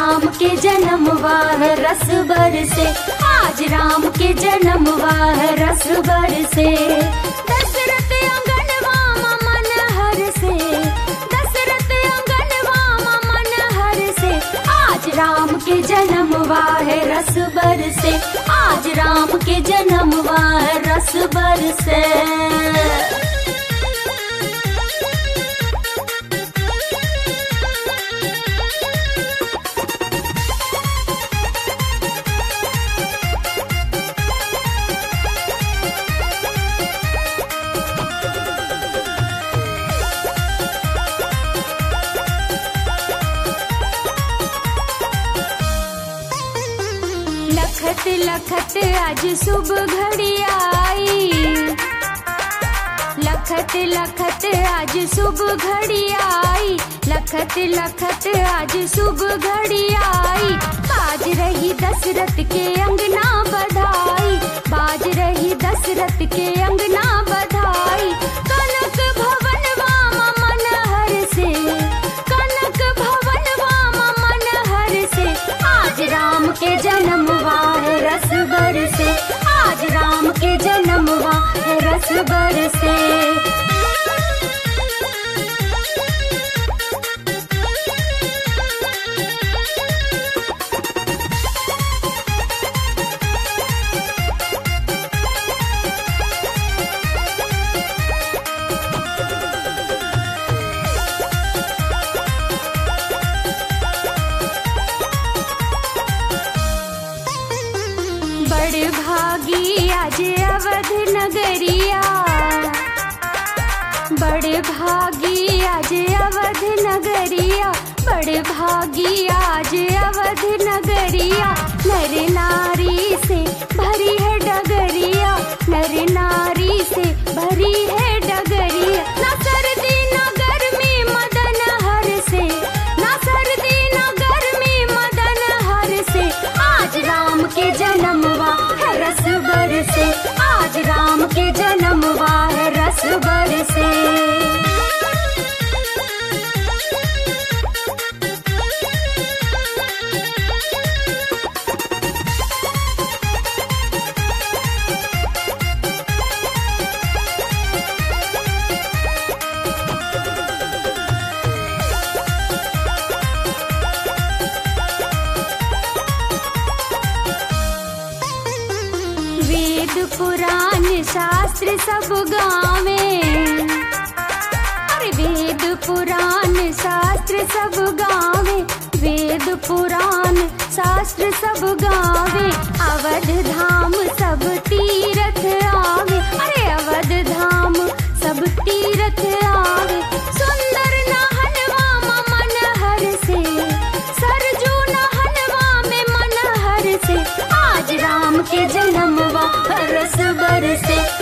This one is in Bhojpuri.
राम के जन्म वाह रस बरसे, आज राम के जन्म वाह रस बरसे। दशरथ अंगनवा मन हरसे, दशरथ अंगनवा मन हरसे, आज राम के जन्म वाह रस बरसे, आज राम के जन्म वाह रस बरसे। लखत लखत आज शुभ घड़ी आई, लखत लखत आज शुभ घड़ी आई, लखत लखत आज शुभ घड़ी आई। बाज रही दशरथ के अंगना बधाई, बाज रही दशरथ के अंगना बधाई। कनक भवन वाम मन हरसे, कनक भवन वाम मन हरसे, आज राम के जन्म वाह रस बरसे, आज राम के जन्म वाह रस बरसे। बड़े भागी आज अवध नगरिया, बड़े भागी आज अवध नगरिया, बड़े भागी आज अवध नगरिया। नर नारी से भरी है डगरिया, नर नारी से भरी है डगरिया। ना सर्दी ना गर्मी मदन हरसे, ना सर्दी ना गर्मी मदन हरसे, आज राम के जन्म वाह रस बरसे, आज राम के जन्म वाह रस बरसे। वेद पुराण शास्त्र सब गावे, अरे वेद पुराण शास्त्र सब गावे, वेद पुराण शास्त्र सब गावे। अवध धाम सब तीरथ आवे, अरे अवध धाम सब तीरथ आवे। सुंदर नहनवा मन हरसे, सरजू नहनवा में मन हरसे, आज राम के जन्म वाह रस बरसे,